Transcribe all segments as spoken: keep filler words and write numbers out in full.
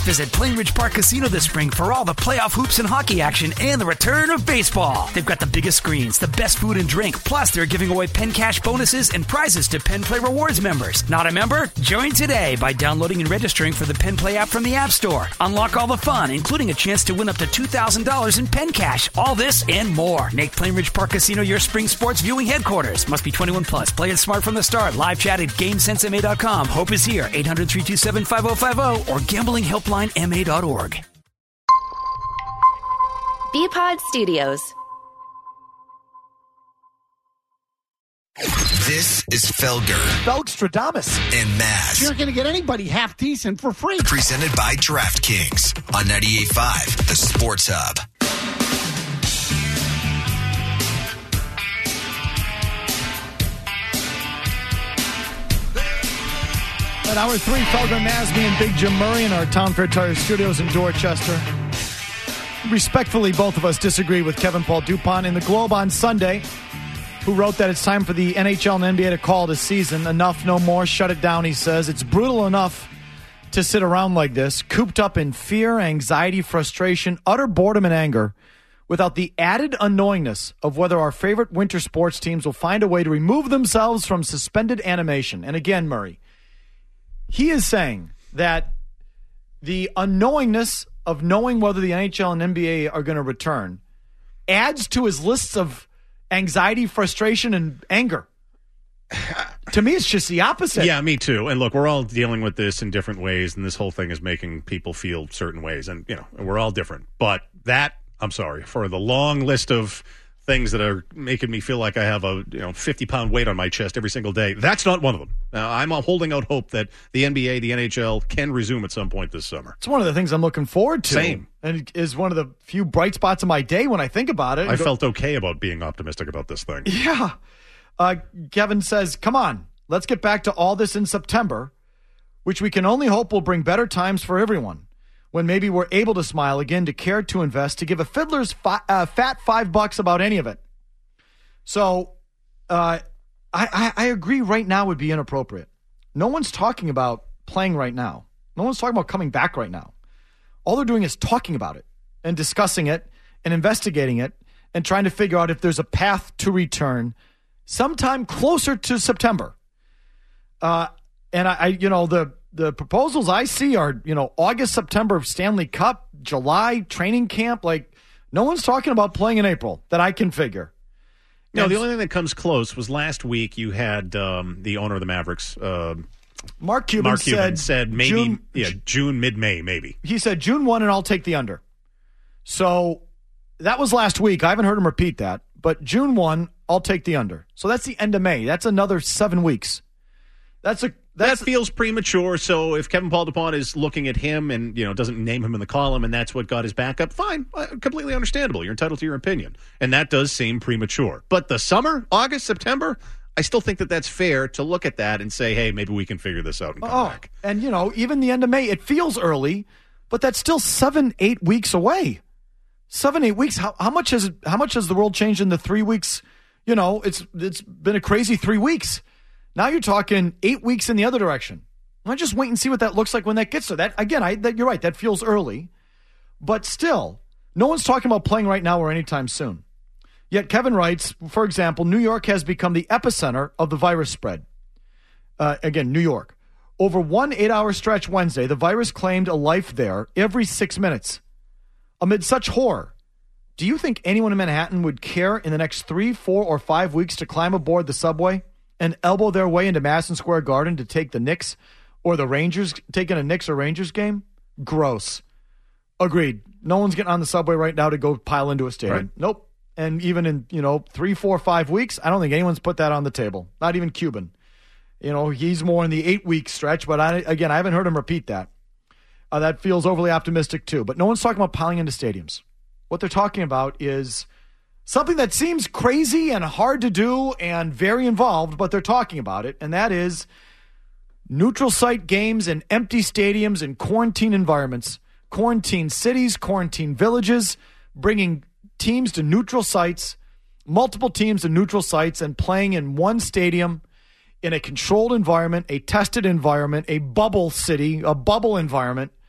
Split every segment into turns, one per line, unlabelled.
Visit Plainridge Park Casino this spring for all the playoff hoops and hockey action and the return of baseball. They've got the biggest screens, the best food and drink, plus they're giving away Penn Cash bonuses and prizes to Penn Play Rewards members. Not a member? Join today by downloading and registering for the Penn Play app from the App Store. Unlock all the fun, including a chance to win up to two thousand dollars in Penn Cash. All this and more. Make Plainridge Park Casino your spring sports viewing headquarters. Must be twenty-one plus. Play it smart from the start. Live chat at GameSense M A dot com. Hope is here. eight hundred, three two seven, five oh five oh or gambling helpline M A dot org.
B-Pod Studios.
This is Felger.
Felgstradamus.
And Maz.
You're not going to get anybody half decent for free.
Presented by DraftKings on ninety-eight point five, the Sports Hub.
At hour three, Felger Masby and Big Jim Murray in our Town Fair Tire Studios in Dorchester. Respectfully, both of us disagree with Kevin Paul Dupont in the Globe on Sunday, who wrote that it's time for the N H L and N B A to call it a season. Enough, no more. Shut it down, he says. It's brutal enough to sit around like this, cooped up in fear, anxiety, frustration, utter boredom, and anger, without the added annoyingness of whether our favorite winter sports teams will find a way to remove themselves from suspended animation. And again, Murray, he is saying that the unknowingness of knowing whether the N H L and N B A are going to return adds to his lists of anxiety, frustration, and anger. To me, it's just the opposite.
Yeah, me too. And look, we're all dealing with this in different ways, and this whole thing is making people feel certain ways. And, you know, we're all different. But that, I'm sorry, for the long list of things that are making me feel like I have a you know fifty pound weight on my chest every single day, that's not one of them. Now, I'm holding out hope that the N B A, the N H L can resume at some point this summer.
It's one of the things I'm looking forward to.
Same.
And it is one of the few bright spots of my day when I think about it.
I
go,
felt okay about being optimistic about this thing.
Yeah. Uh, Kevin says, come on, let's get back to all this in September, which we can only hope will bring better times for everyone, when maybe we're able to smile again, to care, to invest, to give a fiddler's fi- uh, fat five bucks about any of it. So uh, I, I, I agree right now would be inappropriate. No one's talking about playing right now. No one's talking about coming back right now. All they're doing is talking about it and discussing it and investigating it and trying to figure out if there's a path to return sometime closer to September. Uh, and I, I, you know, the the proposals I see are, you know, August, September, Stanley Cup, July, training camp. Like, no one's talking about playing in April that I can figure.
No,
And
the only thing that comes close was last week you had um, the owner of the Mavericks, uh,
Mark Cuban,
Mark Cuban
said,
said maybe,
June,
yeah, June, mid-May, maybe.
He said June first and I'll take the under. So that was last week. I haven't heard him repeat that. But June first, I'll take the under. So that's the end of May. That's another seven weeks. That's a that's
That feels premature. So if Kevin Paul Dupont is looking at him and, you know, doesn't name him in the column and that's what got his backup, fine. Uh, completely understandable. You're entitled to your opinion. And that does seem premature. But the summer, August, September, I still think that that's fair to look at that and say, hey, maybe we can figure this out and come
oh,
back.
And, you know, even the end of May, it feels early, but that's still seven, eight weeks away. Seven, eight weeks. How, how much has it, how much has the world changed in the three weeks? You know, it's it's been a crazy three weeks. Now you're talking eight weeks in the other direction. I'll just wait and see what that looks like when that gets there. That again, I that, you're right. That feels early, but still, no one's talking about playing right now or anytime soon. Yet Kevin writes, for example, New York has become the epicenter of the virus spread. Uh, again, New York. Over one eight-hour stretch Wednesday, the virus claimed a life there every six minutes. Amid such horror, do you think anyone in Manhattan would care in the next three, four, or five weeks to climb aboard the subway and elbow their way into Madison Square Garden to take the Knicks or the Rangers, taking a Knicks or Rangers game? Gross. Agreed. No one's getting on the subway right now to go pile into a stadium.
Right.
Nope. And even in, you know, three, four, five weeks, I don't think anyone's put that on the table. Not even Cuban. You know, he's more in the eight-week stretch, but I, again, I haven't heard him repeat that. Uh, that feels overly optimistic, too. But no one's talking about piling into stadiums. What they're talking about is something that seems crazy and hard to do and very involved, but they're talking about it, and that is neutral site games in empty stadiums in quarantine environments, quarantine cities, quarantine villages, bringing teams to neutral sites, multiple teams to neutral sites, and playing in one stadium in a controlled environment, a tested environment, a bubble city, a bubble environment,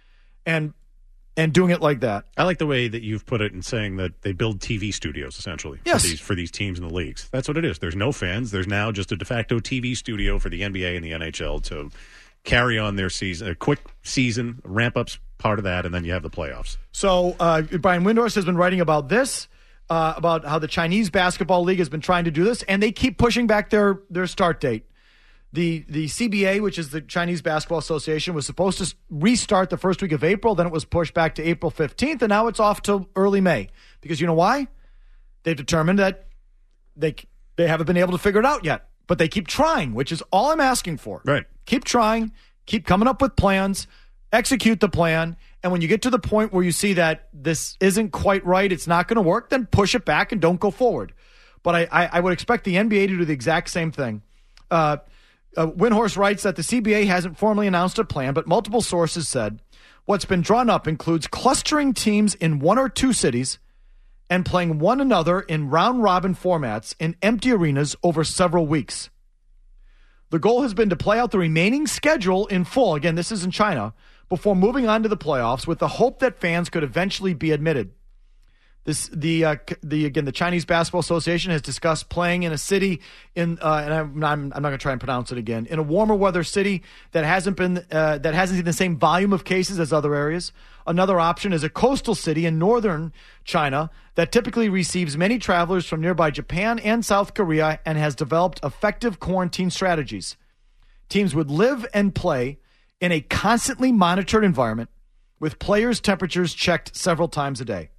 and and doing it like that.
I like the way that you've put it in saying that they build T V studios, essentially,
yes.
for, these, for these teams in the leagues. That's what it is. There's no fans. There's now just a de facto T V studio for the N B A and the N H L to carry on their season, a quick season, ramp-up's part of that, and then you have the playoffs.
So uh, Brian Windhorst has been writing about this, uh, about how the Chinese Basketball League has been trying to do this, and they keep pushing back their, their start date. The the C B A, which is the Chinese Basketball Association, was supposed to restart the first week of April. Then it was pushed back to April fifteenth, and now it's off to early May. Because you know why? They've determined that they they haven't been able to figure it out yet. But they keep trying, which is all I'm asking for.
Right.
Keep trying. Keep coming up with plans. Execute the plan. And when you get to the point where you see that this isn't quite right, it's not going to work, then push it back and don't go forward. But I, I, I would expect the N B A to do the exact same thing. Uh Uh, Windhorst writes that the C B A hasn't formally announced a plan, but multiple sources said what's been drawn up includes clustering teams in one or two cities and playing one another in round-robin formats in empty arenas over several weeks. The goal has been to play out the remaining schedule in full, again, this is in China, before moving on to the playoffs with the hope that fans could eventually be admitted. This the uh, the again the Chinese Basketball Association has discussed playing in a city in uh, and I'm I'm, I'm not going to try and pronounce it again in a warmer weather city that hasn't been uh, that hasn't seen the same volume of cases as other areas. Another option is a coastal city in northern China that typically receives many travelers from nearby Japan and South Korea and has developed effective quarantine strategies. Teams would live and play in a constantly monitored environment with players' temperatures checked several times a day.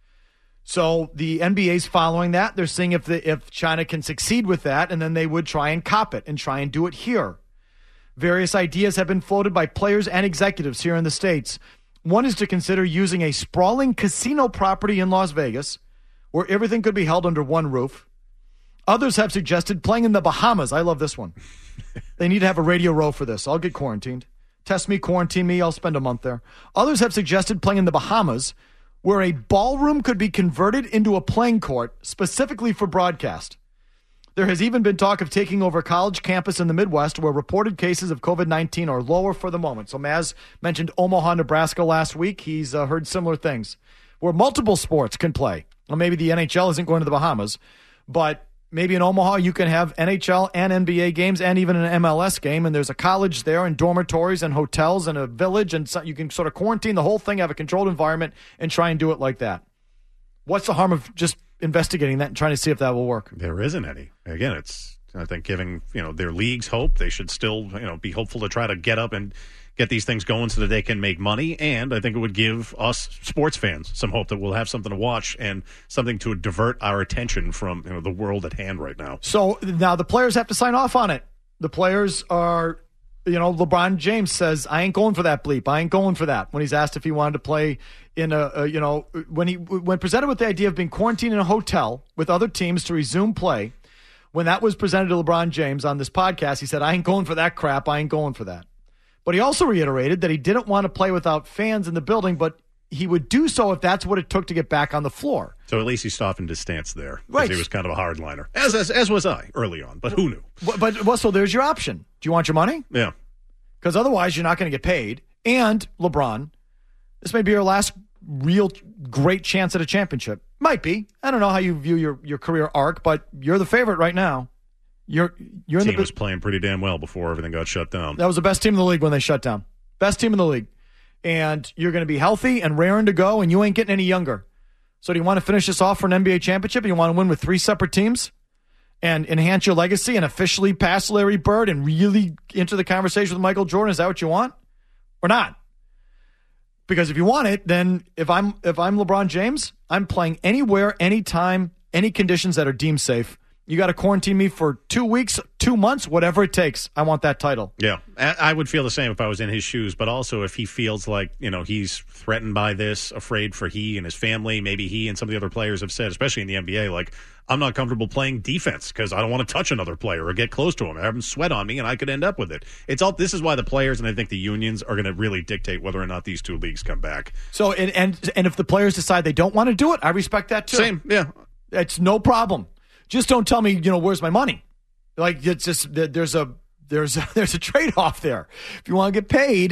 So the N B A's following that. They're seeing if the, if China can succeed with that, and then they would try and cop it and try and do it here. Various ideas have been floated by players and executives here in the States. One is to consider using a sprawling casino property in Las Vegas where everything could be held under one roof. Others have suggested playing in the Bahamas. I love this one. They need to have a Radio Row for this. I'll get quarantined. Test me, quarantine me. I'll spend a month there. Others have suggested playing in the Bahamas, where a ballroom could be converted into a playing court specifically for broadcast. There has even been talk of taking over a college campus in the Midwest where reported cases of covid nineteen are lower for the moment. So Maz mentioned Omaha, Nebraska last week. He's uh, heard similar things where multiple sports can play. Well, maybe the N H L isn't going to the Bahamas, but maybe in Omaha you can have N H L and N B A games and even an M L S game, and there's a college there and dormitories and hotels and a village, and so you can sort of quarantine the whole thing, have a controlled environment, and try and do it like that. What's the harm of just investigating that and trying to see if that will work?
There isn't any. Again, it's, I think, giving, you know, their leagues hope. They should still, you know, be hopeful to try to get up and get these things going so that they can make money. And I think it would give us sports fans some hope that we'll have something to watch and something to divert our attention from, you know, the world at hand right now.
So now the players have to sign off on it. The players are, you know, LeBron James says, I ain't going for that bleep. I ain't going for that. When he's asked if he wanted to play in a, a you know, when he when presented with the idea of being quarantined in a hotel with other teams to resume play, when that was presented to LeBron James on this podcast, he said, I ain't going for that crap. I ain't going for that. But he also reiterated that he didn't want to play without fans in the building, but he would do so if that's what it took to get back on the floor.
So at least he softened his stance there.
Right.
He was kind of a hardliner, as, as as was I early on, but who knew?
But, but well, so there's your option. Do you want your money?
Yeah.
Because otherwise you're not going to get paid. And LeBron, this may be your last real great chance at a championship. Might be. I don't know how you view your, your career arc, but you're the favorite right now. You're you're
team
in the
was playing pretty damn well before everything got shut down.
That was the best team in the league when they shut down. Best team in the league. And you're going to be healthy and raring to go, and you ain't getting any younger. So do you want to finish this off for an N B A championship? And you want to win with three separate teams and enhance your legacy and officially pass Larry Bird and really enter the conversation with Michael Jordan? Is that what you want or not? Because if you want it, then if I'm if I'm LeBron James, I'm playing anywhere, anytime, any conditions that are deemed safe. You got to quarantine me for two weeks, two months, whatever it takes. I want that title.
Yeah, I would feel the same if I was in his shoes, but also if he feels like, you know, he's threatened by this, afraid for he and his family. Maybe he and some of the other players have said, especially in the N B A, like, I'm not comfortable playing defense because I don't want to touch another player or get close to him. I have him sweat on me, and I could end up with it. It's all. This is why the players and I think the unions are going to really dictate whether or not these two leagues come back.
So, and and, and if the players decide they don't want to do it, I respect that too.
Same, yeah.
It's no problem. Just don't tell me, you know, where's my money? Like, it's just there's a there's a, there's a trade-off there. If you want to get paid,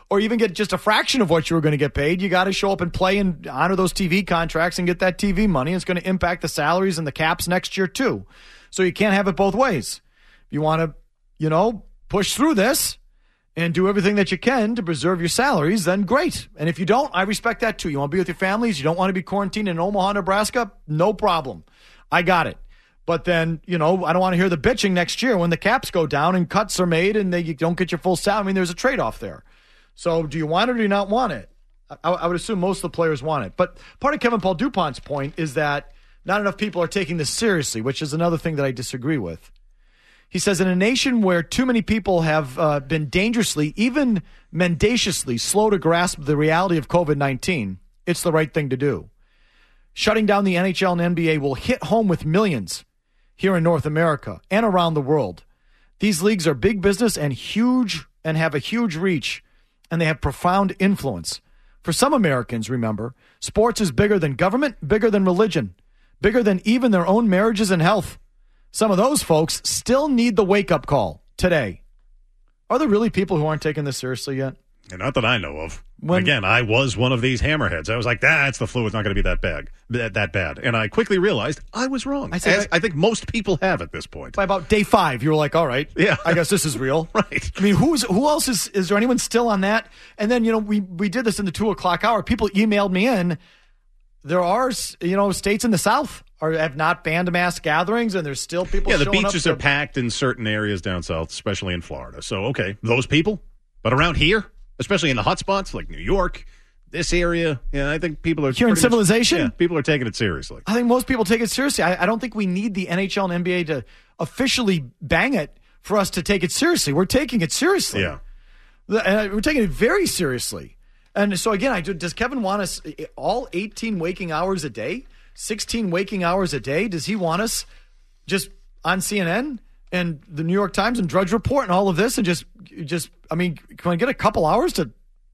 or even get just a fraction of what you were going to get paid. You got to show up and play and honor those T V contracts and get that T V money. It's going to impact the salaries and the caps next year too. So you can't have it both ways. If you want to, you know, push through this and do everything that you can to preserve your salaries, then great. And if you don't, I respect that too. You want to be with your families, you don't want to be quarantined in Omaha, Nebraska, no problem. I got it. But then, you know, I don't want to hear the bitching next year when the caps go down and cuts are made and they, you don't get your full salary. I mean, there's a trade-off there. So do you want it or do you not want it? I, I would assume most of the players want it. But part of Kevin Paul DuPont's point is that not enough people are taking this seriously, which is another thing that I disagree with. He says, in a nation where too many people have uh, been dangerously, even mendaciously slow to grasp the reality of covid nineteen, it's the right thing to do. Shutting down the N H L and N B A will hit home with millions here in North America and around the world. These leagues are big business and huge and have a huge reach, and they have profound influence. For some Americans, remember, sports is bigger than government, bigger than religion, bigger than even their own marriages and health. Some of those folks still need the wake-up call today. Are there really people who aren't taking this seriously yet?
And not that I know of.
When,
Again, I was one of these hammerheads. I was like, that's the flu. It's not going to be that bad. That, that bad. And I quickly realized I was wrong. I, said, As, I, I think most people have at this point.
By about day five, you were like, all right,
yeah,
I guess this is real.
Right.
I mean, who's who else is, is there anyone still on that? And then, you know, we, we did this in the two o'clock hour. People emailed me in. There are, you know, states in the South are have not banned mass gatherings, and there's still people
Yeah, the
showing
beaches
up
are
to,
packed in certain areas down south, especially in Florida. So, okay, those people. But around here, especially in the hot spots like New York, this area, yeah, I think people are...
Here in civilization?
Much, yeah, people are taking it seriously.
I think most people take it seriously. I, I don't think we need the N H L and N B A to officially bang it for us to take it seriously. We're taking it seriously.
Yeah.
And we're taking it very seriously. And so, again, I do, does Kevin want us all eighteen waking hours a day, sixteen waking hours a day? Does he want us just on C N N and the New York Times and Drudge Report and all of this and just, just I mean, can I get a couple hours to...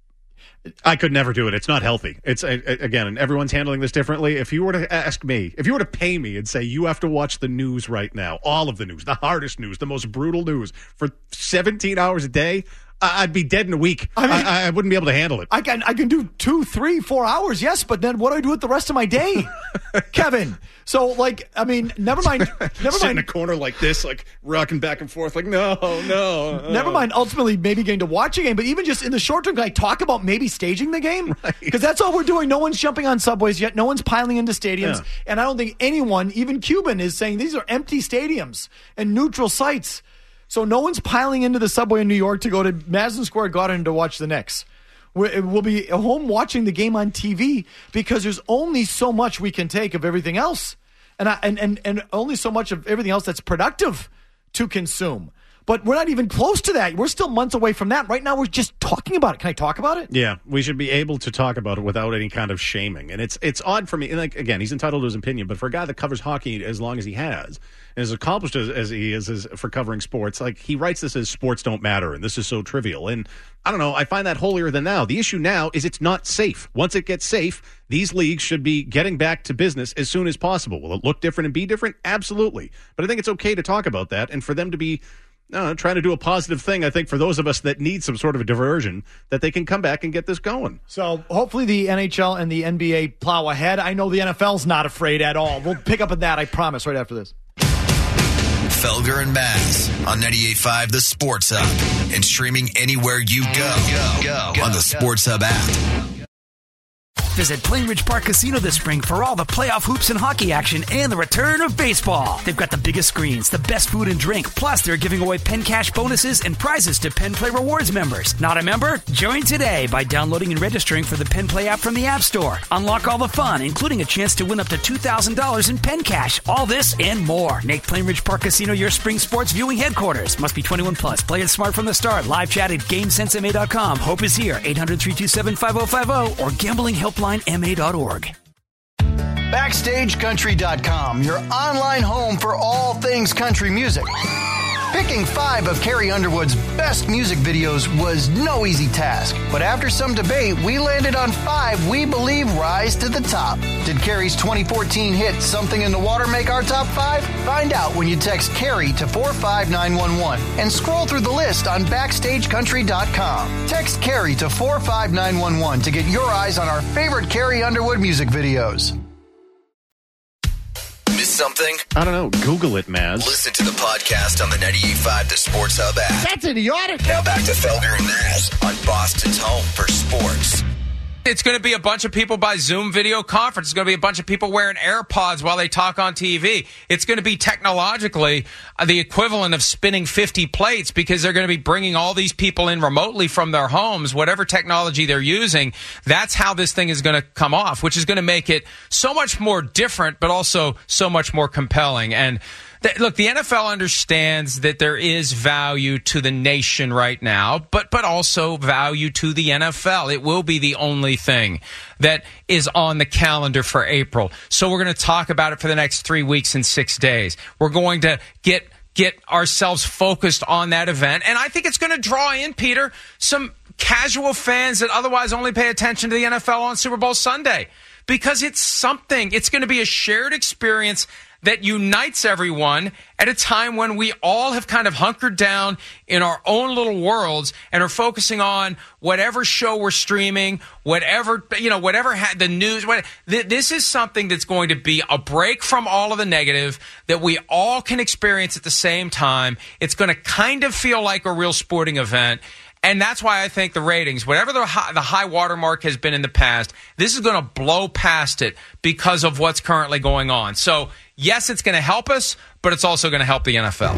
I could never do it. It's not healthy. It's again, and everyone's handling this differently. If you were to ask me, if you were to pay me and say you have to watch the news right now, all of the news, the hardest news, the most brutal news for seventeen hours a day, I'd be dead in a week. I, mean, I, I wouldn't be able to handle it.
I can I can do two, three, four hours, yes, but then what do I do with the rest of my day, Kevin? So, like, I mean, never mind. Never
Sit
mind.
in a corner like this, like rocking back and forth, like no, no. Uh.
Never mind. Ultimately, maybe getting to watch a game, but even just in the short term, can I talk about maybe staging the game? Because right. That's all we're doing. No one's jumping on subways yet. No one's piling into stadiums, yeah. And I don't think anyone, even Cuban, is saying these are empty stadiums and neutral sites. So no one's piling into the subway in New York to go to Madison Square Garden to watch the Knicks. We'll be at home watching the game on T V because there's only so much we can take of everything else. And, I, and, and, and only so much of everything else that's productive to consume. But we're not even close to that. We're still months away from that. Right now, we're just talking about it. Can I talk about it?
Yeah, we should be able to talk about it without any kind of shaming. And it's it's odd for me. And like again, he's entitled to his opinion. But for a guy that covers hockey as long as he has, and as accomplished as, as he is as, for covering sports, like he writes this as sports don't matter, and this is so trivial. And I don't know. I find that holier than thou. The issue now is it's not safe. Once it gets safe, these leagues should be getting back to business as soon as possible. Will it look different and be different? Absolutely. But I think it's okay to talk about that, and for them to be No, trying to do a positive thing, I think, for those of us that need some sort of a diversion, that they can come back and get this going.
So hopefully the N H L and the N B A plow ahead. I know the N F L's not afraid at all. We'll pick up on that, I promise, right after this.
Felger and Maz on ninety-eight point five The Sports Hub and streaming anywhere you go, go, go, go on the Sports Hub app.
Visit Plainridge Park Casino this spring for all the playoff hoops and hockey action and the return of baseball. They've got the biggest screens, the best food and drink, plus they're giving away Penn Cash bonuses and prizes to Penn Play Rewards members. Not a member? Join today by downloading and registering for the Penn Play app from the App Store. Unlock all the fun, including a chance to win up to two thousand dollars in Penn Cash. All this and more. Make Plainridge Park Casino your spring sports viewing headquarters. Must be twenty-one plus. Play it smart from the start. Live chat at GameSense M A dot com. Hope is here. eight hundred, three two seven, five oh five oh or gambling helpline M A dot org.
Backstage Country dot com, your online home for all things country music. Picking five of Carrie Underwood's best music videos was no easy task, but after some debate, we landed on five we believe rise to the top. Did Carrie's twenty fourteen hit Something in the Water make our top five? Find out when you text Carrie to four five nine one one and scroll through the list on backstage country dot com. Text Carrie to four five nine one one to get your eyes on our favorite Carrie Underwood music videos.
Miss something?
I don't know. Google it, Maz.
Listen to the podcast on the ninety-eight point five The Sports Hub app.
That's idiotic.
Now back to Felger and Maz on Boston's home for sports.
It's going to be a bunch of people by Zoom video conference. It's going to be a bunch of people wearing AirPods while they talk on T V. It's going to be technologically the equivalent of spinning fifty plates because they're going to be bringing all these people in remotely from their homes, whatever technology they're using. That's how this thing is going to come off, which is going to make it so much more different, but also so much more compelling. And look, the N F L understands that there is value to the nation right now, but but also value to the N F L. It will be the only thing that is on the calendar for April. So we're going to talk about it for the next three weeks and six days. We're going to get get ourselves focused on that event. And I think it's going to draw in, Peter, some casual fans that otherwise only pay attention to the N F L on Super Bowl Sunday. Because it's something. It's going to be a shared experience that unites everyone at a time when we all have kind of hunkered down in our own little worlds and are focusing on whatever show we're streaming, whatever, you know, whatever ha- the news. What, th- this is something that's going to be a break from all of the negative that we all can experience at the same time. It's going to kind of feel like a real sporting event. And that's why I think the ratings, whatever the high, the high watermark has been in the past, this is going to blow past it because of what's currently going on. So, yes, it's going to help us, but it's also going to help the N F L.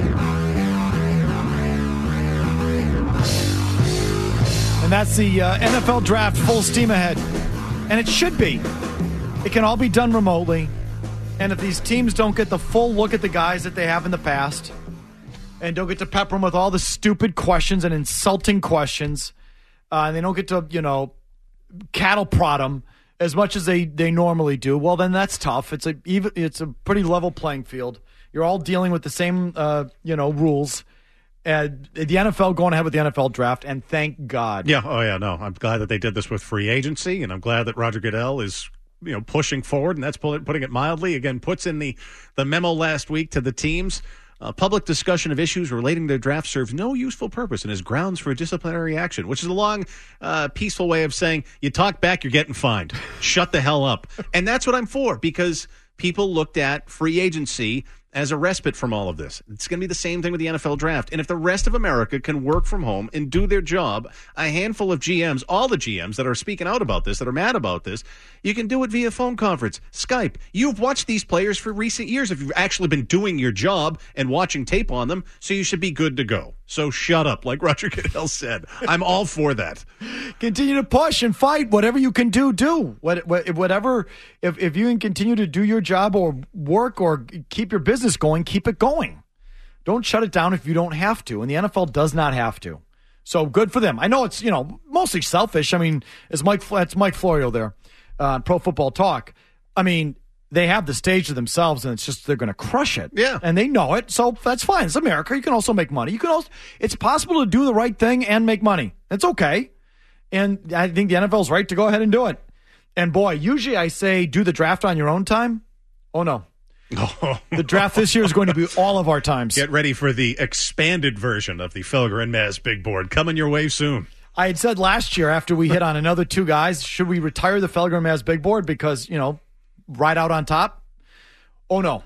And that's the uh, N F L draft full steam ahead. And it should be. It can all be done remotely. And if these teams don't get the full look at the guys that they have in the past, and don't get to pepper them with all the stupid questions and insulting questions, uh, and they don't get to, you know, cattle prod them as much as they, they normally do, well, then that's tough. It's a even it's a pretty level playing field. You're all dealing with the same, uh, you know, rules. And the N F L going ahead with the N F L draft, and thank God.
Yeah, oh yeah, no, I'm glad that they did this with free agency, and I'm glad that Roger Goodell is, you know, pushing forward, and that's putting it mildly. Again, puts in the, the memo last week to the teams. Uh, public discussion of issues relating to the draft serves no useful purpose and is grounds for disciplinary action, which is a long, uh, peaceful way of saying you talk back, you're getting fined. Shut the hell up. And that's what I'm for, because people looked at free agency as a respite from all of this. It's going to be the same thing with the N F L draft. And if the rest of America can work from home and do their job, a handful of G Ms, all the G Ms that are speaking out about this, that are mad about this, you can do it via phone conference, Skype. You've watched these players for recent years if you've actually been doing your job and watching tape on them, so you should be good to go. So shut up, like Roger Goodell said. I'm all for that.
Continue to push and fight. Whatever you can do, do. What, whatever, if, if you can continue to do your job or work or keep your business going, keep it going. Don't shut it down if you don't have to. And the N F L does not have to. So good for them. I know it's, you know, mostly selfish. I mean, it's Mike, it's Mike Florio there, uh, Pro Football Talk. I mean, they have the stage to themselves, and it's just they're going to crush it.
Yeah.
And they know it, so that's fine. It's America. You can also make money. You can also. It's possible to do the right thing and make money. It's okay. And I think the N F L's right to go ahead and do it. And, boy, usually I say do the draft on your own time. Oh, no. The draft this year is going to be all of our times.
Get ready for the expanded version of the Felger and Maz big board coming your way soon.
I had said last year after we hit on another two guys, should we retire the Felger and Maz big board because, you know, right out on top? Oh, no.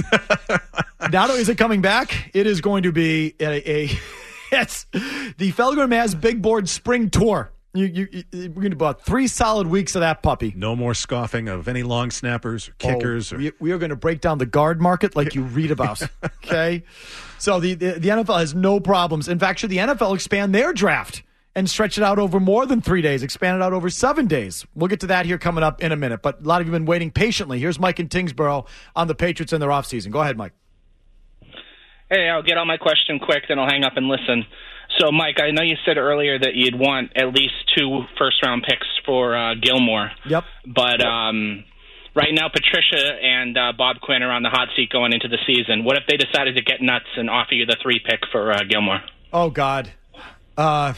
Not only is it coming back, it is going to be a, a it's the Felger and Maz Big Board Spring Tour. You, you, you, we're going to about three solid weeks of that puppy.
No more scoffing of any long snappers or kickers.
Oh,
or...
we, we are going to break down the guard market like you read about. Okay? So the, the, the N F L has no problems. In fact, should the N F L expand their draft and stretch it out over more than three days, expand it out over seven days. We'll get to that here coming up in a minute. But a lot of you have been waiting patiently. Here's Mike in Tingsboro on the Patriots in their offseason. Go ahead, Mike.
Hey, I'll get on my question quick, then I'll hang up and listen. So, Mike, I know you said earlier that you'd want at least two first-round picks for uh, Gilmore.
Yep.
But um, right now Patricia and uh, Bob Quinn are on the hot seat going into the season. What if they decided to get nuts and offer you the three pick for uh, Gilmore?
Oh, God. Uh,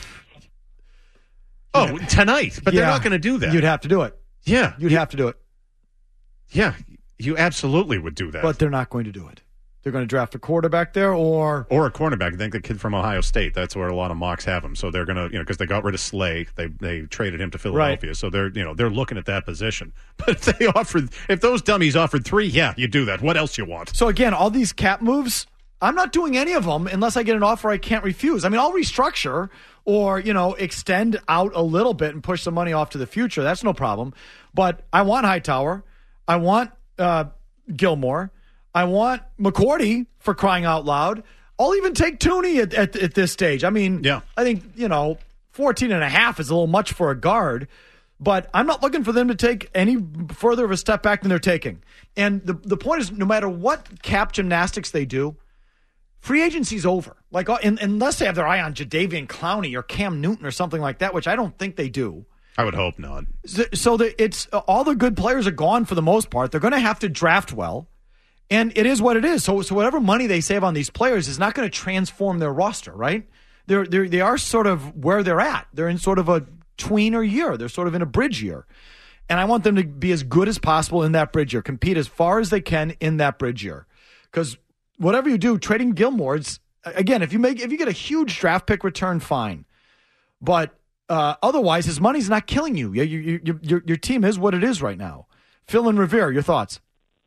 oh, tonight. But
yeah,
they're not going to do that.
You'd have to do it.
Yeah.
You'd have to do it.
Yeah, you absolutely would do that.
But they're not going to do it. They're going to draft a quarterback there or...
Or a cornerback. I think the kid from Ohio State. That's where a lot of mocks have him. So they're going to, you know, because they got rid of Slay. They they traded him to Philadelphia. Right. So they're, you know, they're looking at that position. But if they offered, if those dummies offered three, yeah, you do that. What else you want?
So again, all these cap moves, I'm not doing any of them unless I get an offer I can't refuse. I mean, I'll restructure or, you know, extend out a little bit and push some money off to the future. That's no problem. But I want Hightower. I want uh, Gilmore. I want McCourty, for crying out loud. I'll even take Tooney at, at, at this stage. I mean,
yeah.
I think, you know, fourteen and a half is a little much for a guard, but I'm not looking for them to take any further of a step back than they're taking. And the, the point is, no matter what cap gymnastics they do, free agency's over. Like, in, unless they have their eye on Jadeveon Clowney or Cam Newton or something like that, which I don't think they do.
I would hope not.
So, so the, it's all the good players are gone for the most part. They're going to have to draft well. And it is what it is. So, so whatever money they save on these players is not going to transform their roster, right? They're, they're, they are sort of where they're at. They're in sort of a tweener year. They're sort of in a bridge year. And I want them to be as good as possible in that bridge year, compete as far as they can in that bridge year. Because whatever you do, trading Gilmore, it's, again, if you make if you get a huge draft pick return, fine. But uh, otherwise, his money's not killing you. You, you, you. Your, your team is what it is right now. Phil and Revere, your thoughts?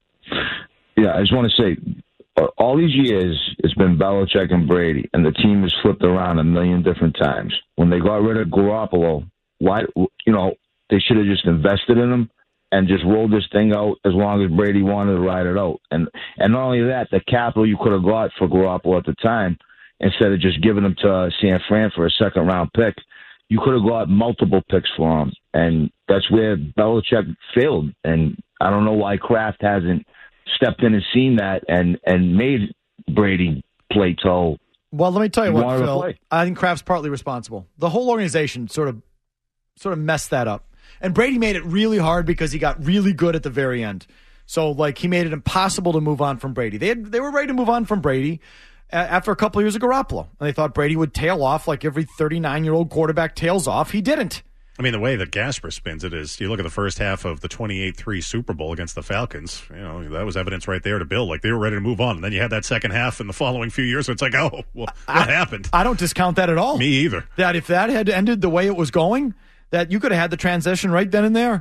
Yeah, I just want to say, all these years, it's been Belichick and Brady, and the team has flipped around a million different times. When they got rid of Garoppolo, why, you know, they should have just invested in him and just rolled this thing out as long as Brady wanted to ride it out. And and not only that, the capital you could have got for Garoppolo at the time, instead of just giving him to San Fran for a second-round pick, you could have got multiple picks for him. And that's where Belichick failed. And I don't know why Kraft hasn't stepped in and seen that and, and made Brady play till.
Well, let me tell you what, Phil. I think Kraft's partly responsible. The whole organization sort of sort of messed that up. And Brady made it really hard because he got really good at the very end. So, like, he made it impossible to move on from Brady. They had, they were ready to move on from Brady after a couple of years of Garoppolo. And they thought Brady would tail off like every thirty-nine-year-old quarterback tails off. He didn't.
I mean, the way that Gasper spins it is, you look at the first half of the twenty-eight three Super Bowl against the Falcons, you know, that was evidence right there to Bill. Like, they were ready to move on. And then you had that second half in the following few years, so it's like, oh, well, what
I,
happened?
I don't discount that at all.
Me either.
That if that had ended the way it was going, that you could have had the transition right then and there.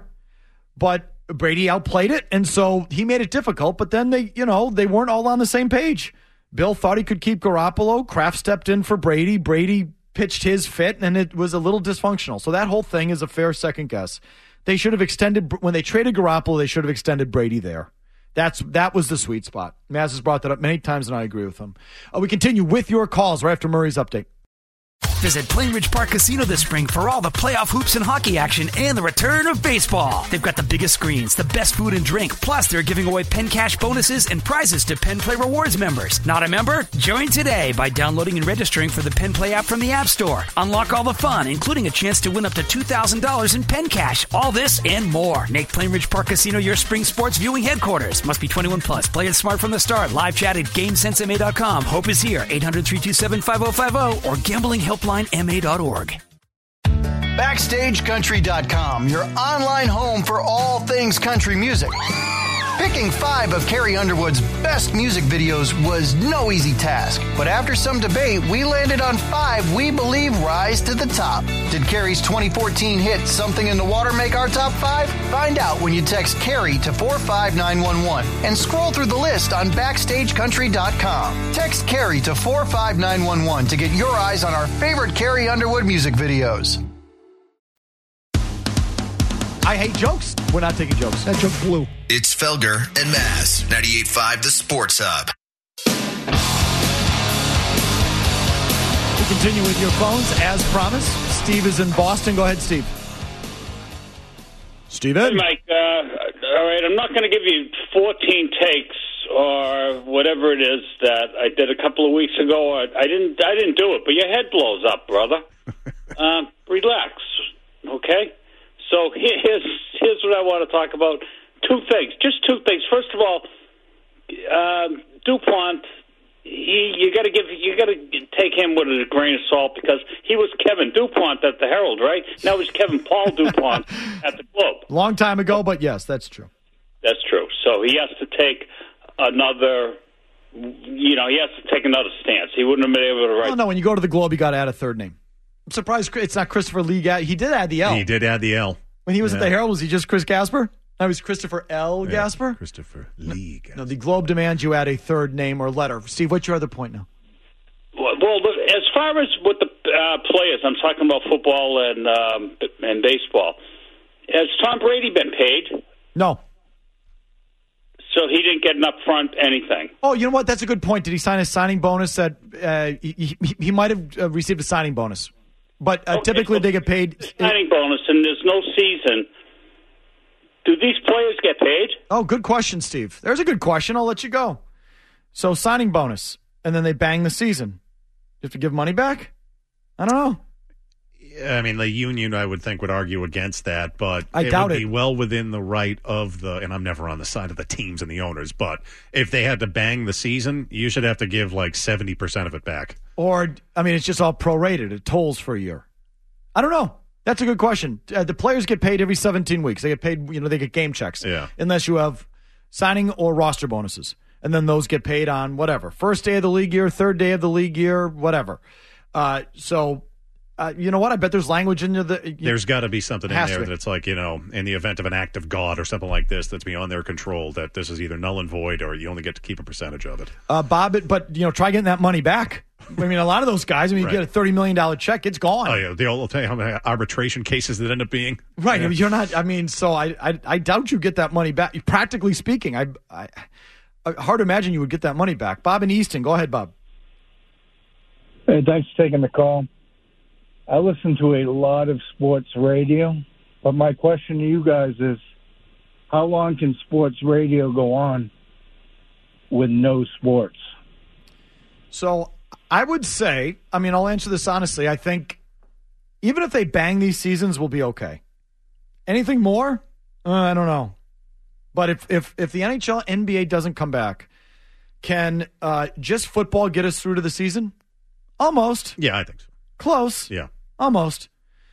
But Brady outplayed it, and so he made it difficult. But then they, you know, they weren't all on the same page. Bill thought he could keep Garoppolo. Kraft stepped in for Brady. Brady pitched his fit, and it was a little dysfunctional. So that whole thing is a fair second guess. They should have extended, when they traded Garoppolo, they should have extended Brady there. That's That was the sweet spot. Maz has brought that up many times, and I agree with him. Uh, we continue with your calls right after Murray's update.
Visit Plainridge Park Casino this spring for all the playoff hoops and hockey action and the return of baseball. They've got the biggest screens, the best food and drink, plus they're giving away Penn Cash bonuses and prizes to Penn Play Rewards members. Not a member? Join today by downloading and registering for the Penn Play app from the App Store. Unlock all the fun, including a chance to win up to two thousand dollars in Penn Cash. All this and more. Make Plainridge Park Casino your spring sports viewing headquarters. Must be twenty-one plus. Play it smart from the start. Live chat at game sense m a dot com. Hope is here. eight hundred, three two seven, five oh five oh or gambling helpline m a dot org.
Backstage Country dot com, your online home for all things country music. Picking five of Carrie Underwood's best music videos was no easy task, but after some debate, we landed on five we believe rise to the top. Did Carrie's twenty fourteen hit Something in the Water make our top five? Find out when you text Carrie to four five nine one one and scroll through the list on Backstage Country dot com. Text Carrie to four five nine one one to get your eyes on our favorite Carrie Underwood music videos.
I hate jokes. We're not taking jokes. That joke blew.
It's Felger and Maz, ninety-eight point five The Sports Hub.
We continue with your phones as promised. Steve is in Boston. Go ahead, Steve. Steven?
Hey, Mike. Uh, all right, I'm not going to give you fourteen takes or whatever it is that I did a couple of weeks ago. I, I didn't. I didn't do it, but your head blows up, brother. uh, relax, okay? So here's here's what I want to talk about. two things. Just two things. First of all, um, DuPont. He, you got to give, you got to take him with a grain of salt because he was Kevin DuPont at the Herald, right? Now he's Kevin Paul DuPont at the Globe.
Long time ago, but yes, that's true.
That's true. So he has to take another, you know, he has to take another stance. He wouldn't have been able to write.
Oh, no, when you go to the Globe, you got to add a third name. I'm surprised it's not Christopher Lee. He did add the L.
He did add the L.
When he was
yeah.
at the Herald, was he just Chris Gasper? No, he was Christopher L.
Yeah,
Gasper?
Christopher Lee Gasper.
No, the Globe demands you add a third name or letter. Steve, what's your other point now?
Well, well as far as with the uh, players, I'm talking about football and um, and baseball. Has Tom Brady been paid?
No.
So he didn't get an upfront anything.
Oh, you know what? That's a good point. Did he sign a signing bonus? That uh, he, he, he might have uh, received a signing bonus, but uh,
okay,
typically
so
they get paid.
Signing bonus, and there's no season. Do these players get paid?
Oh, good question, Steve. There's a good question. I'll let you go. So signing bonus, and then they bang the season. You have to give money back? I don't know.
I mean, the union, I would think, would argue against that, but
I
it
doubt
would
it.
be well within the right of the, and I'm never on the side of the teams and the owners, but if they had to bang the season, you should have to give like seventy percent of it back.
Or, I mean, it's just all prorated. It tolls for a year. I don't know. That's a good question. Uh, the players get paid every seventeen weeks. They get paid, you know, they get game checks.
Yeah.
Unless you have signing or roster bonuses. And then those get paid on whatever. First day of the league year, third day of the league year, whatever. Uh, so, uh, you know what? I bet there's language in the. You,
There's got to be something in there
be.
that's like, you know, in the event of an act of God or something like this that's beyond their control, that this is either null and void or you only get to keep a percentage of it.
Uh, Bob, it, but, you know, try getting that money back. I mean, a lot of those guys, I mean, you
Right.
get a thirty million dollars check, it's gone.
Oh, yeah. They'll tell you how many arbitration cases that end up being.
Right.
Yeah.
I mean, you're not, I mean, so I, I I doubt you get that money back. Practically speaking, I, I hard to imagine you would get that money back. Bob in Easton. Go ahead, Bob.
Hey, thanks for taking the call. I listen to a lot of sports radio, but my question to you guys is, how long can sports radio go on with no sports?
So I would say, I mean, I'll answer this honestly. I think even if they bang these seasons, we'll be okay. Anything more? Uh, I don't know. But if, if, if the N H L, N B A doesn't come back, can uh, just football get us through to the season? Almost.
Yeah, I think so.
Close.
Yeah.
Almost.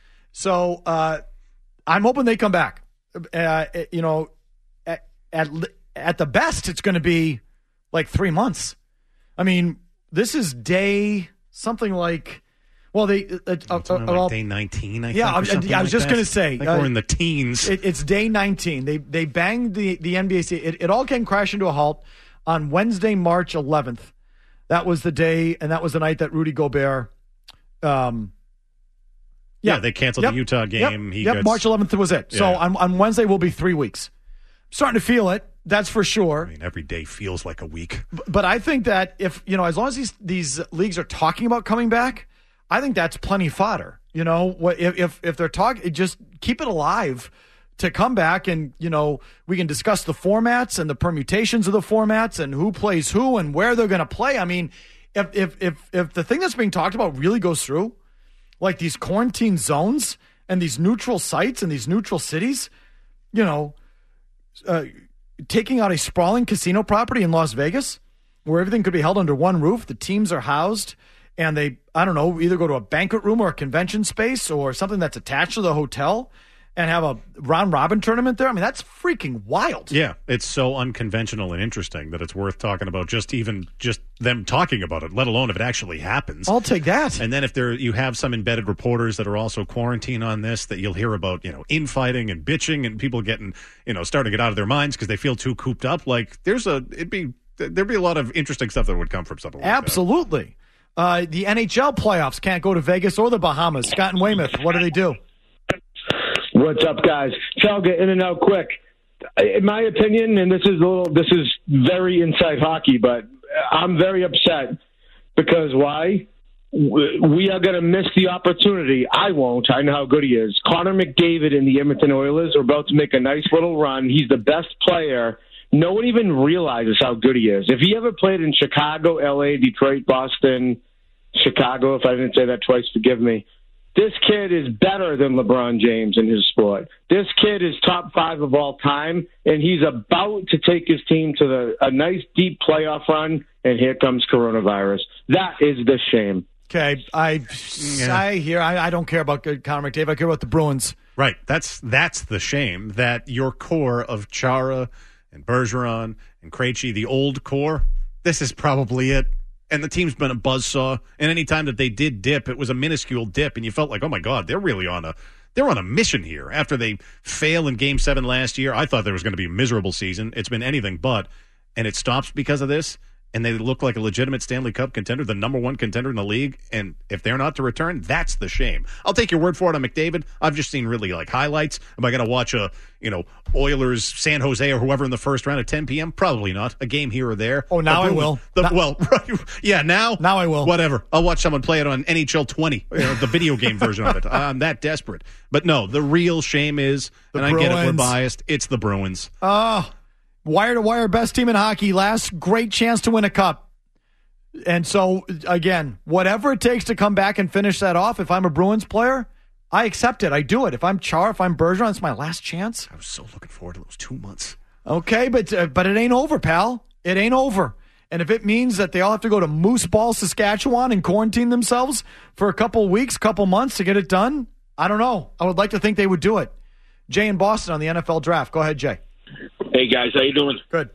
So uh, I'm hoping they come back. Uh, you know, at, at at the best, it's going to be like three months. I mean, this is day something like, well, they uh, uh, uh,
like
uh,
day nineteen, I
yeah,
think.
I, I was
like
just
that.
going to say,
I think
uh,
we're in the teens.
It, it's day nineteen. They they banged the the N B A. It, it all came crashing to a halt on Wednesday, March eleventh. That was the day, and that was the night that Rudy Gobert. Um,
yeah,
yeah,
they canceled
yep,
the Utah game.
Yep,
He
yep
gets,
March eleventh was it. So
Yeah.
on, on Wednesday will be three weeks. Starting to feel it, that's for sure.
I mean, every day feels like a week.
B- But I think that if, you know, as long as these, these leagues are talking about coming back, I think that's plenty fodder. You know, what if, if, if they're talking, just keep it alive to come back and, you know, we can discuss the formats and the permutations of the formats and who plays who and where they're going to play. I mean, if, if, if, if the thing that's being talked about really goes through, like these quarantine zones and these neutral sites and these neutral cities, you know, uh, taking out a sprawling casino property in Las Vegas where everything could be held under one roof, the teams are housed, and they, I don't know, either go to a banquet room or a convention space or something that's attached to the hotel and have a round-robin tournament there. I mean, that's freaking wild.
Yeah, it's so unconventional and interesting that it's worth talking about. Just even just them talking about it, let alone if it actually happens.
I'll take that.
And then if there you have some embedded reporters that are also quarantined on this, that you'll hear about, you know, infighting and bitching and people getting, you know, starting to get out of their minds because they feel too cooped up. Like there's a, it'd be there'd be a lot of interesting stuff that would come from something like
Absolutely. that. Uh, the N H L playoffs can't go to Vegas or the Bahamas. Scott and Weymouth, what do they do?
What's up, guys? Felga, in and out quick. In my opinion, and this is a little, this is very inside hockey, but I'm very upset because why? We are going to miss the opportunity. I won't. I know how good he is. Connor McDavid and the Edmonton Oilers are about to make a nice little run. He's the best player. No one even realizes how good he is. If he ever played in Chicago, L A, Detroit, Boston, Chicago, if I didn't say that twice, forgive me. This kid is better than LeBron James in his sport. This kid is top five of all time, and he's about to take his team to the a nice deep playoff run, and here comes coronavirus. That is the shame.
Okay, I yeah. I hear. I, I don't care about Connor McDavid. I care about the Bruins.
Right. That's that's the shame that your core of Chara and Bergeron and Krejci, the old core, this is probably it. And the team's been a buzzsaw. And any time that they did dip, it was a minuscule dip, and you felt like, oh my God, they're really on a they're on a mission here. After they fail in Game Seven last year, I thought there was going to be a miserable season. It's been anything but, and it stops because of this. And they look like a legitimate Stanley Cup contender, the number one contender in the league. And if they're not to return, that's the shame. I'll take your word for it on McDavid. I've just seen really like highlights. Am I going to watch a, you know, Oilers, San Jose, or whoever in the first round at ten p.m.? Probably not. A game here or there.
Oh, now
the,
I will.
The,
now,
well, right, yeah, now.
Now I will.
Whatever. I'll watch someone play it on N H L twenty, you know, the video game version of it. I'm that desperate. But no, the real shame is,
the
and
Bruins.
I get it, we're biased, it's the Bruins.
Oh, wire to wire, best team in hockey. Last great chance to win a cup. And so, again, whatever it takes to come back and finish that off, if I'm a Bruins player, I accept it. I do it. If I'm Char, if I'm Bergeron, it's my last chance.
I was so looking forward to those two months.
Okay, but uh, but it ain't over, pal. It ain't over. And if it means that they all have to go to Moose Ball, Saskatchewan and quarantine themselves for a couple weeks, couple months to get it done, I don't know. I would like to think they would do it. Jay in Boston on the N F L draft. Go ahead, Jay.
Hey, guys. How you doing?
Good.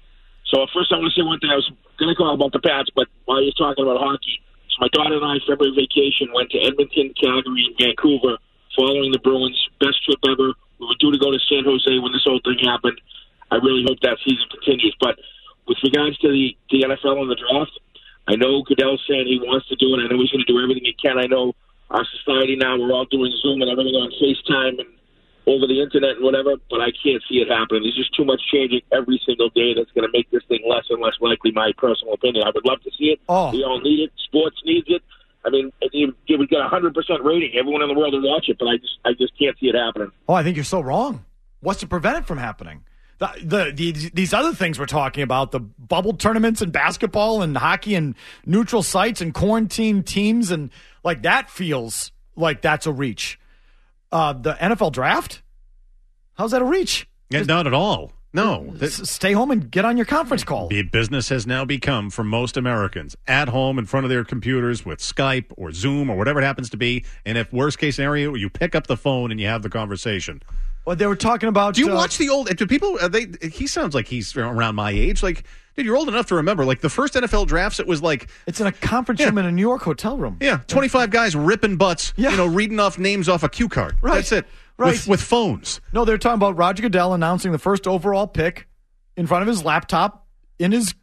So first I want to say one thing. I was going to call about the Pats, but while you're talking about hockey, so my daughter and I, February vacation, went to Edmonton, Calgary, and Vancouver following the Bruins. Best trip ever. We were due to go to San Jose when this whole thing happened. I really hope that season continues. But with regards to the, the N F L and the draft, I know Goodell's saying he wants to do it. I know he's going to do everything he can. I know our society now, we're all doing Zoom and everything on FaceTime and over the internet and whatever, but I can't see it happening. There's just too much changing every single day that's going to make this thing less and less likely, my personal opinion. I would love to see it.
Oh.
We all need it. Sports needs it. I mean, it would get a one hundred percent rating. Everyone in the world will watch it, but I just I just can't see it happening.
Oh, I think you're so wrong. What's to prevent it from happening? The, the, the These other things we're talking about, the bubble tournaments and basketball and hockey and neutral sites and quarantine teams, and like that feels like that's a reach. Uh, the N F L draft? How's that a reach?
Yeah, not at all. No.
S- stay home and get on your conference call.
The business has now become, for most Americans, at home in front of their computers with Skype or Zoom or whatever it happens to be. And if worst case scenario, you pick up the phone and you have the conversation.
Well, they were talking about.
Do you
uh,
watch the old? Do people? Are they? He sounds like he's around my age. Like, dude, you're old enough to remember. Like the first N F L drafts, it was like
it's in a conference yeah. room in a New York hotel room.
Yeah, twenty-five guys ripping butts. Yeah. You know, reading off names off a cue card.
Right.
That's it.
Right.
With, with phones.
No, they're talking about Roger Goodell announcing the first overall pick in front of his laptop in his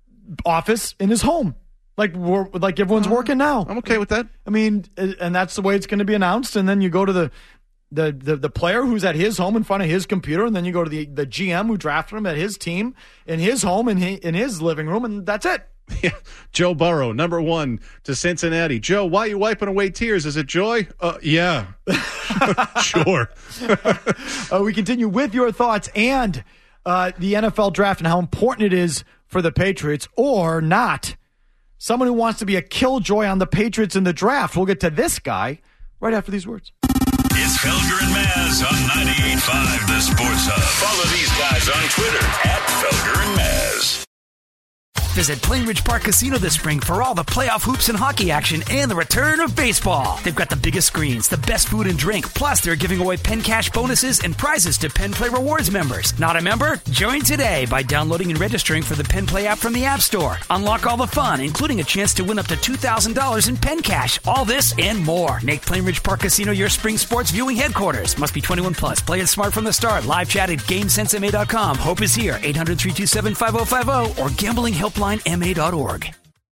office in his home. Like we're, like everyone's working now.
I'm okay with that.
I mean, and that's the way it's going to be announced. And then you go to the, the the the player who's at his home in front of his computer, and then you go to the, the G M who drafted him at his team in his home in his, in his living room, and that's it.
Yeah. Joe Burrow, number one to Cincinnati. Joe, why are you wiping away tears? Is it joy? Uh, yeah. Sure.
uh, we continue with your thoughts and uh, the N F L draft and how important it is for the Patriots or not. Someone who wants to be a killjoy on the Patriots in the draft. We'll get to this guy right after these words.
It's Felger and Maz on ninety-eight point five The Sports Hub. Follow these guys on Twitter at Felger and Maz.
Visit Plainridge Park Casino this spring for all the playoff hoops and hockey action and the return of baseball. They've got the biggest screens, the best food and drink, plus they're giving away Penn Cash bonuses and prizes to Penn Play Rewards members. Not a member? Join today by downloading and registering for the Penn Play app from the App Store. Unlock all the fun, including a chance to win up to two thousand dollars in Penn Cash. All this and more. Make Plainridge Park Casino your spring sports viewing headquarters. Must be twenty-one plus. Play it smart from the start. Live chat at game sense m a dot com. Hope is here. eight hundred, three two seven, five oh five oh or gambling helpline m a dot org.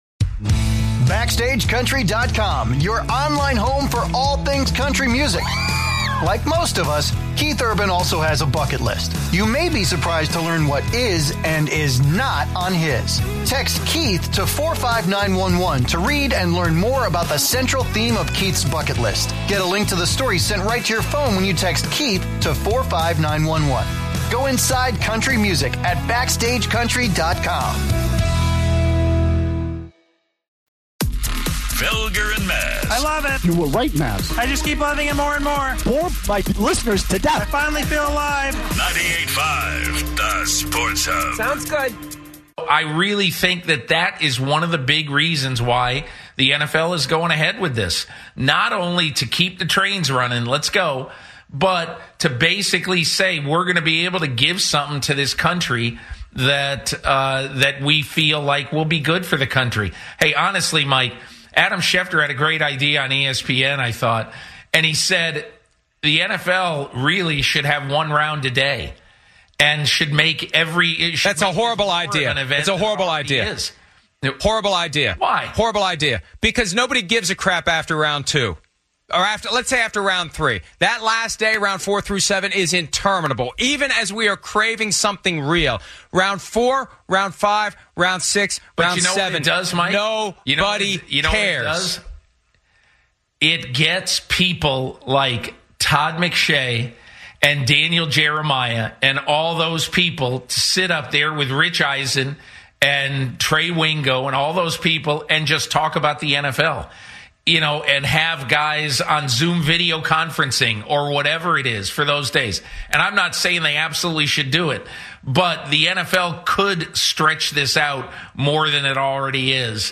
Backstage Country dot com, your online home for all things country music. Like most of us, Keith Urban also has a bucket list. You may be surprised to learn what is and is not on his. Text Keith to four five nine one one to read and learn more about the central theme of Keith's bucket list. Get a link to the story sent right to your phone when you text Keith to four five nine one one. Go inside country music at backstage country dot com.
Felger and Maz.
I love it.
You were right, Maz.
I just keep loving it more and more.
Bore my listeners to
I
death.
finally feel alive.
ninety-eight point five, the Sports Hub.
Sounds good. I really think that that is one of the big reasons why the N F L is going ahead with this. Not only to keep the trains running, let's go, but to basically say we're going to be able to give something to this country that uh, that we feel like will be good for the country. Hey, honestly, Mike, Adam Schefter had a great idea on E S P N, I thought, and he said the N F L really should have one round a day. And should make every... Should
That's a horrible idea. It's a horrible idea.
Is.
Horrible idea.
Why?
Horrible idea. Because nobody gives a crap after round two. Or after, let's say after round three. That last day, round four through seven, is interminable. Even as we are craving something real. Round four, round five, round six,
but
round
you know
seven.
What it does, Mike?
Nobody
you know what it, you know
cares.
What it does? It gets people like Todd McShay and Daniel Jeremiah and all those people to sit up there with Rich Eisen and Trey Wingo and all those people and just talk about the N F L, you know, and have guys on Zoom video conferencing or whatever it is for those days. And I'm not saying they absolutely should do it, but the N F L could stretch this out more than it already is.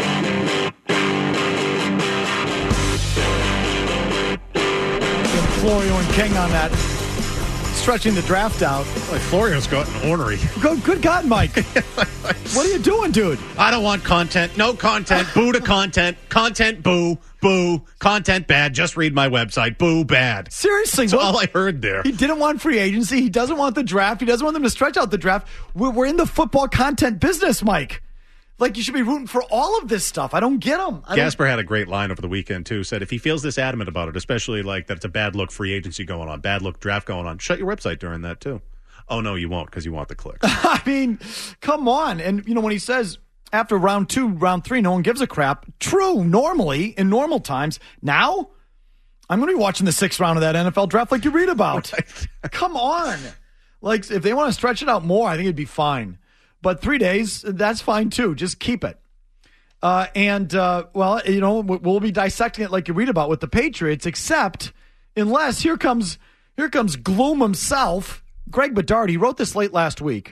Florio and King on that, stretching the draft out.
Like Florio's gotten ornery.
Good, good God, Mike. What are you doing, dude?
I don't want content. No content. Boo to content. Content, boo. Boo. Content, bad. Just read my website. Boo, bad.
Seriously.
That's
what?
all I heard there.
He didn't want free agency. He doesn't want the draft. He doesn't want them to stretch out the draft. We're, we're in the football content business, Mike. Like, you should be rooting for all of this stuff. I don't get him. I
Gasper had a great line over the weekend, too. Said if he feels this adamant about it, especially like that it's a bad look free agency going on, bad look draft going on, shut your website during that, too. Oh, no, you won't because you want the clicks.
I mean, come on. And, you know, when he says after round two, round three, no one gives a crap. True, normally, in normal times. Now, I'm going to be watching the sixth round of that N F L draft like you read about. Right. Come on. Like, if they want to stretch it out more, I think it'd be fine. But three days, that's fine, too. Just keep it. Uh, and, uh, well, you know, we'll be dissecting it like you read about with the Patriots, except unless here comes here comes gloom himself, Greg Bedard. He wrote this late last week.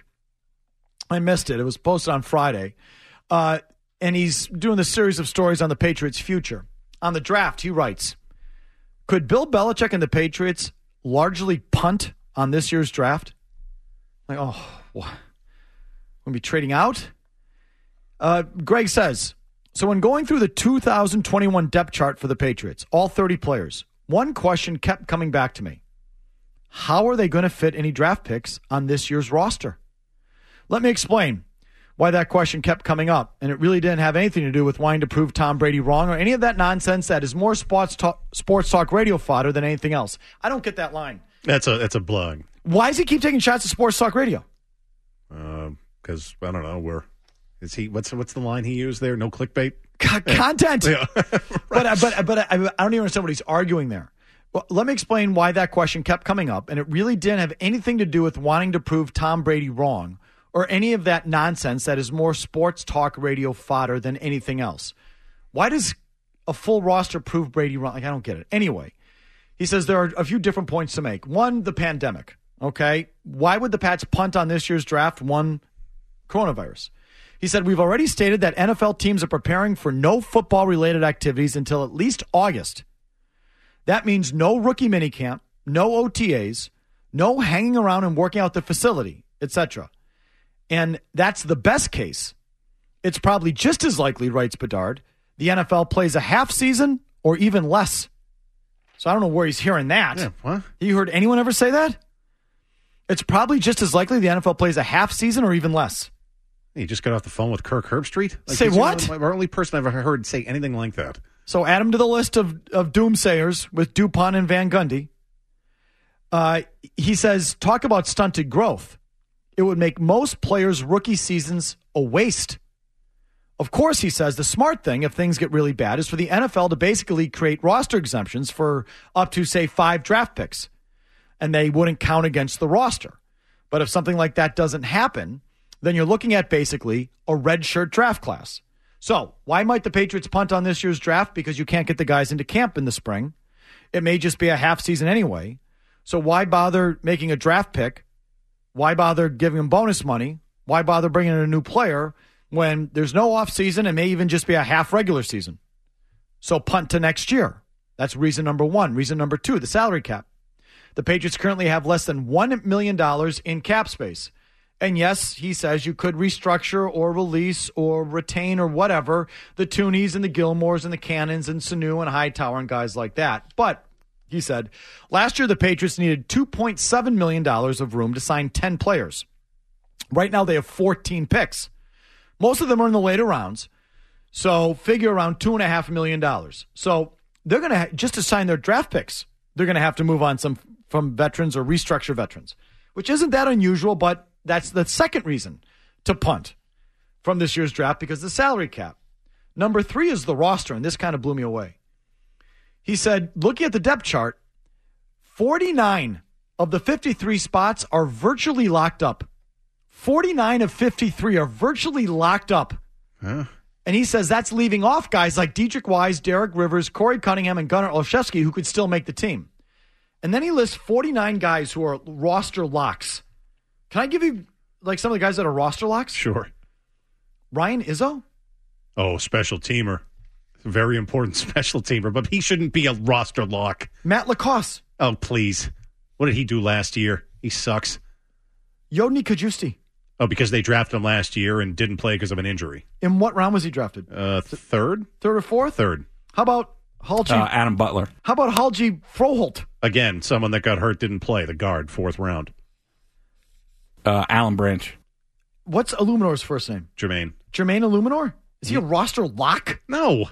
I missed it. It was posted on Friday. Uh, and he's doing this series of stories on the Patriots' future. On the draft, he writes, could Bill Belichick and the Patriots largely punt on this year's draft? Like, oh, what? Going to be trading out? Uh, Greg says, so when going through the two thousand twenty-one depth chart for the Patriots, all thirty players, one question kept coming back to me. How are they going to fit any draft picks on this year's roster? Let me explain why that question kept coming up, and it really didn't have anything to do with wanting to prove Tom Brady wrong or any of that nonsense that is more sports talk, sports talk radio fodder than anything else. I don't get that line.
That's a that's a blog.
Why does he keep taking shots at sports talk radio?
Um. Because I don't know where is he. What's what's the line he used there? No clickbait
C- content.
Yeah.
Right. But but but I, I don't even understand what he's arguing there. Well, let me explain why that question kept coming up, and it really didn't have anything to do with wanting to prove Tom Brady wrong or any of that nonsense that is more sports talk radio fodder than anything else. Why does a full roster prove Brady wrong? Like, I don't get it. Anyway, he says there are a few different points to make. One, the pandemic. Okay, why would the Pats punt on this year's draft? One. Coronavirus. He said, we've already stated that N F L teams are preparing for no football-related activities until at least August. That means no rookie minicamp, no O T As, no hanging around and working out the facility, et cetera. And that's the best case. It's probably just as likely, writes Bedard, the N F L plays a half season or even less. So I don't know where he's hearing that.
Yeah, what?
You heard anyone ever say that? It's probably just as likely the N F L plays a half season or even less.
You just got off the phone with Kirk Herbstreit? Like,
say what?
The only, only person I've ever heard say anything like that.
So add him to the list of, of doomsayers with DuPont and Van Gundy. Uh, he says, talk about stunted growth. It would make most players' rookie seasons a waste. Of course, he says, the smart thing, if things get really bad, is for the N F L to basically create roster exemptions for up to, say, five draft picks. And they wouldn't count against the roster. But if something like that doesn't happen, then you're looking at basically a redshirt draft class. So why might the Patriots punt on this year's draft? Because you can't get the guys into camp in the spring. It may just be a half season anyway. So why bother making a draft pick? Why bother giving them bonus money? Why bother bringing in a new player when there's no offseason and may even just be a half regular season? So punt to next year. That's reason number one. Reason number two, the salary cap. The Patriots currently have less than one million dollars in cap space. And yes, he says you could restructure or release or retain or whatever the Toonies and the Gilmores and the Cannons and Sanu and Hightower and guys like that. But he said last year the Patriots needed two point seven million dollars of room to sign ten players. Right now they have fourteen picks. Most of them are in the later rounds. So figure around two point five million dollars. So they're going to, ha- just to sign their draft picks, they're going to have to move on some from veterans or restructure veterans, which isn't that unusual, but that's the second reason to punt from this year's draft because the salary cap. Number three is the roster, and this kind of blew me away. He said, looking at the depth chart, forty-nine of the fifty-three spots are virtually locked up. forty-nine of fifty-three are virtually locked up.
Huh?
And he says that's leaving off guys like Dietrich Wise, Derek Rivers, Corey Cunningham, and Gunnar Olszewski who could still make the team. And then he lists forty-nine guys who are roster locks. Can I give you like some of the guys that are roster locks?
Sure.
Ryan Izzo?
Oh, special teamer. Very important special teamer, but he shouldn't be a roster lock.
Matt Lacoste.
Oh, please. What did he do last year? He sucks.
Yodny Kajusti.
Oh, because they drafted him last year and didn't play because of an injury.
In what round was he drafted?
Uh, third?
Third or fourth?
Third.
How about Halji?
Uh, Adam Butler.
How about Halji Froholt?
Again, someone that got hurt didn't play. The guard, fourth round.
Uh, Alan Branch.
What's Illuminor's first name?
Jermaine.
Jermaine Illuminor? Is he a roster lock?
No.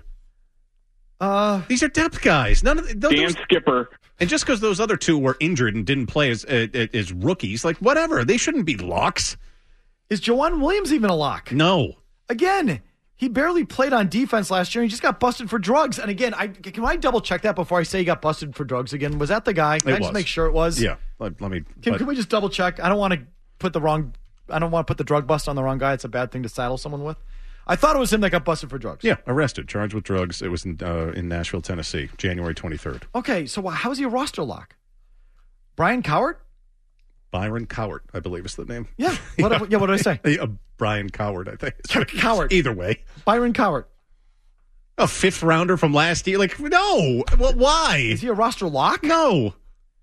Uh,
These are depth guys. None of the, those,
Dan Skipper.
And just because those other two were injured and didn't play as uh, as rookies, like whatever, they shouldn't be locks.
Is Jawan Williams even a lock?
No.
Again, he barely played on defense last year. And he just got busted for drugs. And again, I can I double check that before I say he got busted for drugs again? Was that the guy? Can
It
I just
was.
make sure it was?
Yeah. Let, let me.
Can,
but-
can we just double check? I don't want to put the wrong. I don't want to put the drug bust on the wrong guy. It's a bad thing to saddle someone with. I thought it was him that got busted for drugs.
Yeah, arrested, charged with drugs. It was in, uh, in Nashville, Tennessee, January twenty-third.
Okay, so how is he a roster lock? Brian Cowart?
Byron Cowart, I believe is the name.
Yeah. What, yeah, what did I say?
Uh, Brian Cowart, I think.
Cowart.
Either way.
Byron Cowart.
A fifth rounder from last year? Like, no. Well, why?
Is he a roster lock?
No.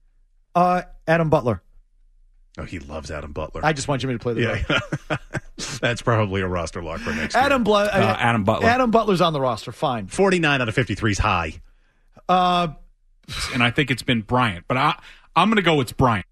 Uh, Adam Butler.
Oh, he loves Adam Butler.
I just want Jimmy to play the role.
Yeah. That's probably a roster lock for next
Adam,
year.
Blu-
Uh, Adam Butler.
Adam Butler's on the roster. Fine.
forty-nine out of fifty-three is high.
Uh,
and I think it's been Bryant, but I, I'm going to go it's Bryant.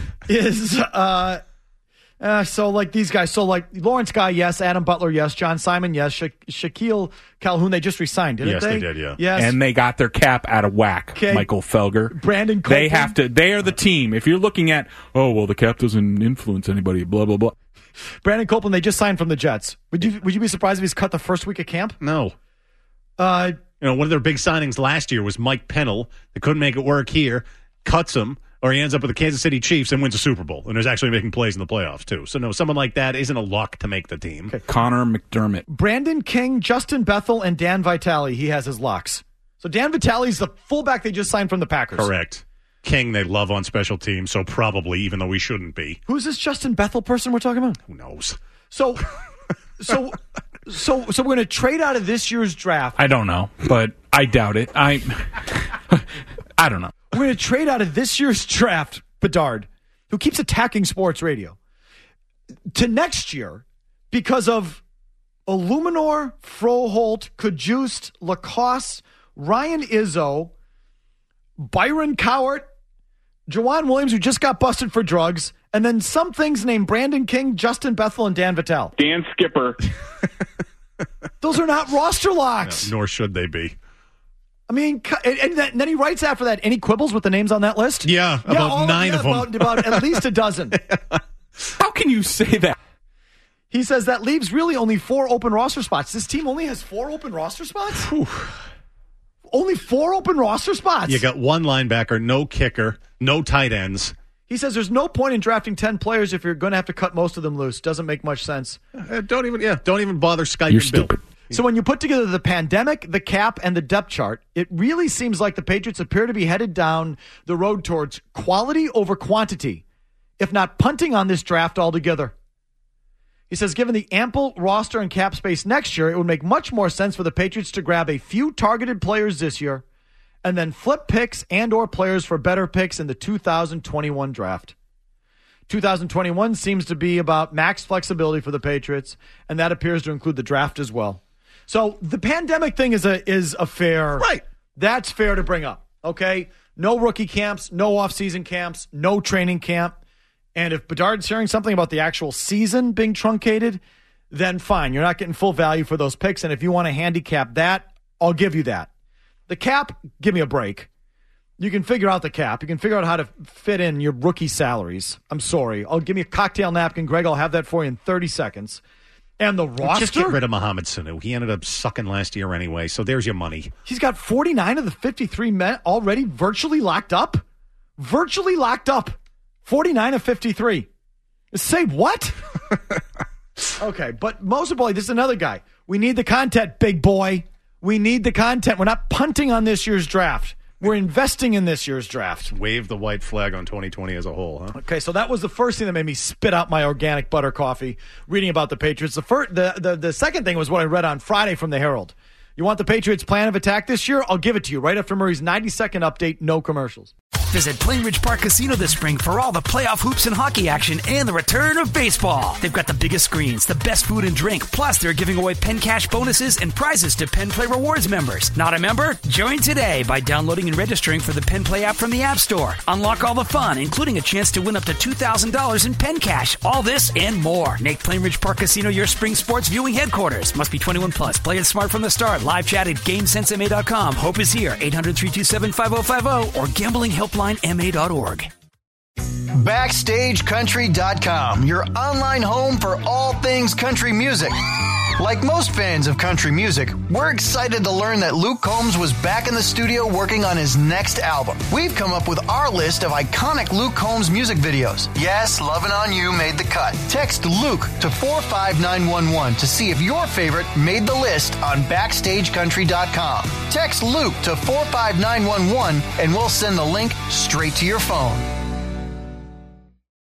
is uh, uh, so like these guys. So like Lawrence Guy, yes. Adam Butler, yes. John Simon, yes. Sha- Shaquille Calhoun, they just resigned, didn't
Yes,
they?
they did, yeah.
Yes.
And they got their cap out of whack,
Okay.
Michael Felger.
Brandon
They
Copeland.
have to, they are the team. If you're looking at, oh, well, the cap doesn't influence anybody, blah, blah, blah.
Brandon Copeland, they just signed from the Jets. Would you Would you be surprised if he's cut the first week of camp?
No.
Uh,
You know, one of their big signings last year was Mike Pennell. They couldn't make it work here, cuts him, or he ends up with the Kansas City Chiefs and wins a Super Bowl, and is actually making plays in the playoffs, too. So, no, someone like that isn't a lock to make the team.
Okay.
Connor McDermott.
Brandon King, Justin Bethel, and Dan Vitale. He has his locks. So Dan Vitale's the fullback they just signed from the Packers.
Correct. King they love on special teams, so probably, even though we shouldn't be.
Who's this Justin Bethel person we're talking about?
Who knows?
So, so, so, so we're going to trade out of this year's draft.
I don't know, but I doubt it. I, I don't know.
We're going to trade out of this year's draft, Bedard, who keeps attacking sports radio, to next year because of Illuminor, Froholt, Kajust, Lacoste, Ryan Izzo, Byron Cowart, Jawan Williams, who just got busted for drugs, and then some things named Brandon King, Justin Bethel, and Dan Vitale.
Dan Skipper.
Those are not roster locks.
No, nor should they be.
I mean, and, and then he writes after that, any quibbles with the names on that list?
Yeah, about
all-
nine
yeah,
of them.
About, about at least a dozen.
How can you say that?
He says that leaves really only four open roster spots. This team only has four open roster spots? Only four open roster spots?
You got one linebacker, no kicker, no tight ends.
He says there's no point in drafting ten players if you're going to have to cut most of them loose. Doesn't make much sense.
Uh, don't even, yeah, don't even bother Skype
You're
and Bill.
stupid.
So when you put together the pandemic, the cap, and the depth chart, it really seems like the Patriots appear to be headed down the road towards quality over quantity, if not punting on this draft altogether. He says, given the ample roster and cap space next year, it would make much more sense for the Patriots to grab a few targeted players this year and then flip picks and or players for better picks in the two thousand twenty-one draft. two thousand twenty-one seems to be about max flexibility for the Patriots, and that appears to include the draft as well. So the pandemic thing is a is a fair.
Right.
That's fair to bring up, okay? No rookie camps, no off-season camps, no training camp. And if Bedard's hearing something about the actual season being truncated, then fine. You're not getting full value for those picks. And if you want to handicap that, I'll give you that. The cap, give me a break. You can figure out the cap. You can figure out how to fit in your rookie salaries. I'm sorry. I'll give me a cocktail napkin, Greg. I'll have that for you in thirty seconds. And the roster?
Just get rid of Mohamed Sanu. He ended up sucking last year anyway, so there's your money.
He's got forty-nine of the fifty-three men already virtually locked up? Virtually locked up. forty-nine of fifty-three. Say what? Okay, but most importantly, this is another guy. We need the content, big boy. We need the content. We're not punting on this year's draft. We're investing in this year's draft.
Wave the white flag on twenty twenty as a whole, huh?
Okay, so that was the first thing that made me spit out my organic butter coffee, reading about the Patriots. The, first, the, the, the second thing was what I read on Friday from the Herald. You want the Patriots' plan of attack this year? I'll give it to you right after Murray's ninety-second update, no commercials.
Visit Plainridge Park Casino this spring for all the playoff hoops and hockey action and the return of baseball. They've got the biggest screens, the best food and drink, plus they're giving away Penn Cash bonuses and prizes to Penn Play Rewards members. Not a member? Join today by downloading and registering for the Penn Play app from the App Store. Unlock all the fun, including a chance to win up to two thousand dollars in Penn Cash. All this and more. Make Plainridge Park Casino your spring sports viewing headquarters. Must be twenty-one plus. Play it smart from the start. Live chat at game sense m a dot com. Hope is here. eight hundred, three two seven, five oh five oh or gambling helpline m a dot org.
Backstage Country dot com, your online home for all things country music. Like most fans of country music, we're excited to learn that Luke Combs was back in the studio working on his next album. We've come up with our list of iconic Luke Combs music videos. Yes, Lovin' On You made the cut. Text Luke to four five nine one one to see if your favorite made the list on Backstage Country dot com. Text Luke to four five nine one one and we'll send the link straight to your phone.